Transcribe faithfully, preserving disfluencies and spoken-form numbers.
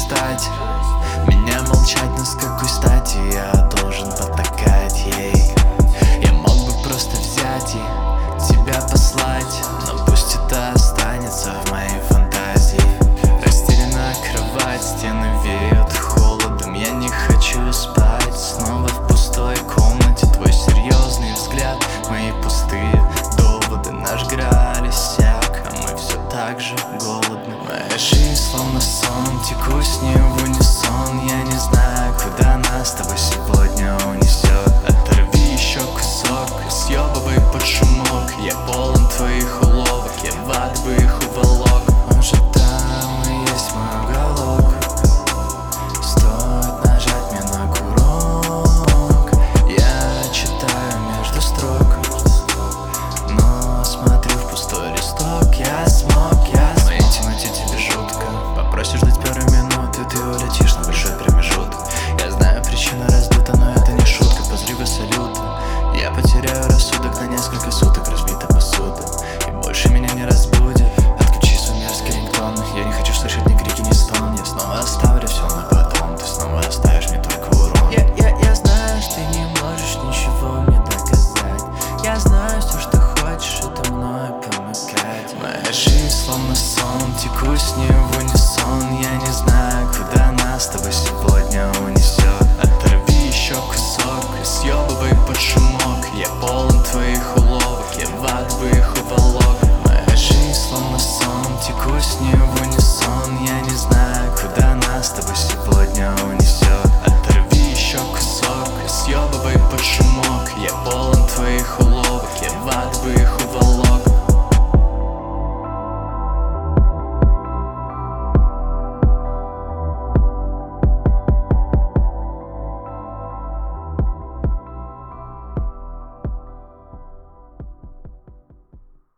мечтать, меня молчать, но с какой стати я должен потакать ей? Я мог бы просто взять и тебя послать, но пусть это останется в моей фантазии. Расстелена кровать, стены веют холодом, я не хочу спать. Снова в пустой комнате твой серьезный взгляд, мои пустые доводы, наш Грааль иссяк, а мы все так же голодны. Моя жизнь словно сон, теку с ней в унисон. Я не знаю, куда нас с тобой сегодня унесет. Оторви еще кусок и съебывай под шумок. Я полон твоих уловок, я в ад бы их уволок. Может, там и есть мой уголок, стоит нажать мне на курок. Я читаю между строк, но смотрю в пустой листок. Я смог, я смог. В моей темноте тебе жутко, попросишь ждать первой минуты, ты улетишь на большой промежуток. Я знаю, причина раздута, но это не шутка. По взрыву салюта я потеряю рассудок на несколько суток. Разбита посуда и больше меня не разбудит. Отключи свой мерзкий рингтон, я не хочу слышать ни крики, ни стон. Я снова оставлю все на потом, ты снова оставишь мне только урон. Я, я, я знаю, что ты не можешь ничего мне доказать. Я знаю, все, что хочешь, это мною помыкать. Моя жизнь словно сон, теку с ней в унисон. Я не знаю, куда нас с тобой сегодня унесет. Оторви еще кусок и съебывай под шумок. Я полон твоих уловок, я в ад бы их уволок. Моя жизнь словно сон, теку с ней в унисон. Я не знаю, куда нас с тобой сегодня унесет. Оторви еще кусок и съебывай под шумок. Я полон твоих уловок, я в ад бы их уволок.